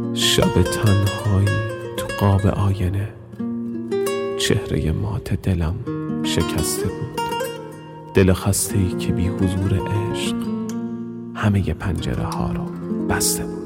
شب تنهایی تو قاب آینه، چهره مات دلم شکسته بود. دل خسته‌ای که بی حضور عشق همه پنجره ها رو بسته بود.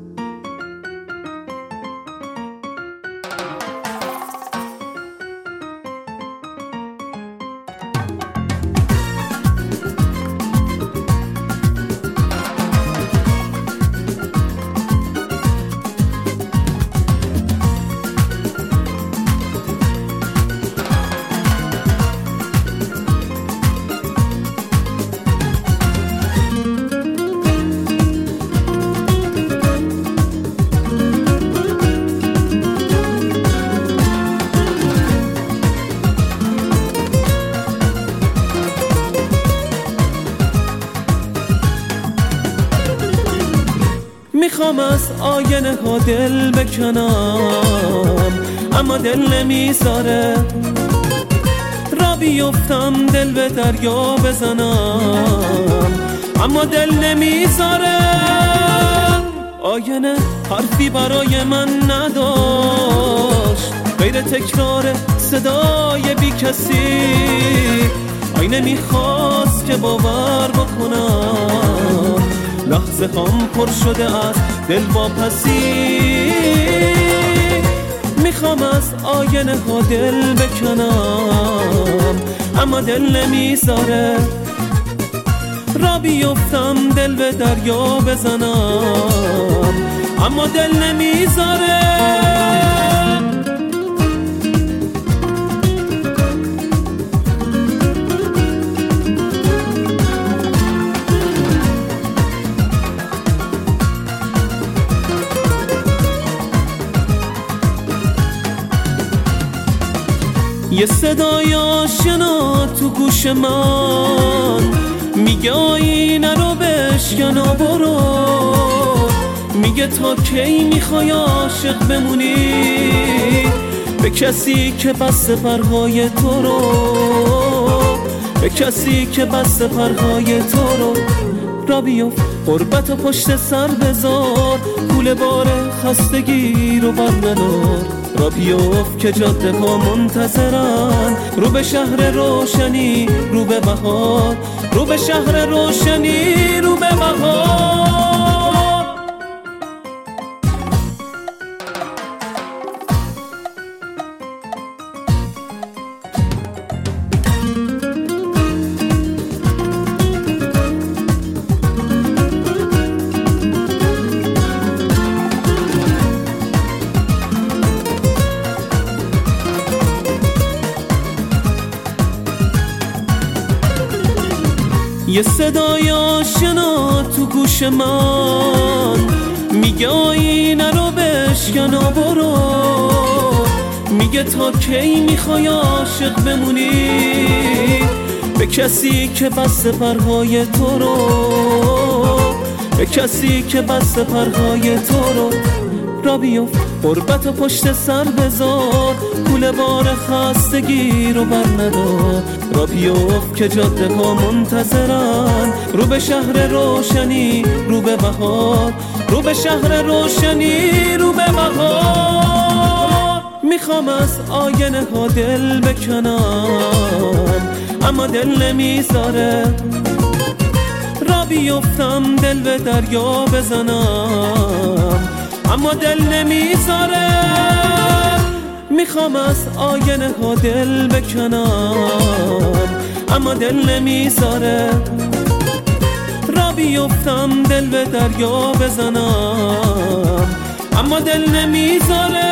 میخوام از آینه ها دل بکنم، اما دل نمیذاره. را بیفتم دل به دریا بزنم، اما دل نمیذاره. آینه حرفی برای من نداشت غیر تکرار صدای بی کسی. آینه میخواست که باور بکنم، لحظه هم پر شده از دل واپسی. میخوام از آینه ها دل بکنم، اما دل نمیذاره. را بیفتم دل به دریا بزنم، اما دل نمیذاره. یه صدای آشنا تو گوش من میگه آینه رو بشکن و برو. میگه تا کی میخوای عاشق بمونی به کسی که بسته پرهای تو رو، به کسی که بسته پرهای تو رو. را بیفت غربت و پشت سر بذار، کوله بار خستگی رو برندار. را بیفت که جاده ها منتظرن، رو به شهر روشنی رو به بهار، رو به شهر روشنی رو به بهار. یه صدای آشنا تو گوش من میگه آینه رو بشکن و برو. میگه تا کی میخوای عاشق بمونی به کسی که بسته پرهای تو رو، به کسی که بسته پرهای تو رو. را بیفت غربت و پشت سر بذار، کوله بار خستگی رو برندار. را بیفت که جاده ها منتظرن، رو به شهر روشنی رو به بهار، رو به شهر روشنی رو به بهار. میخوام از آینه ها دل بکنم، اما دل نمیذاره. را بیفتم دل به دریا بزنم، اما دل نمیذاره. میخوام از آینه ها دل بکنم، اما دل نمیذاره. را بیفتم دل به دریا بزنم، اما دل نمیذاره.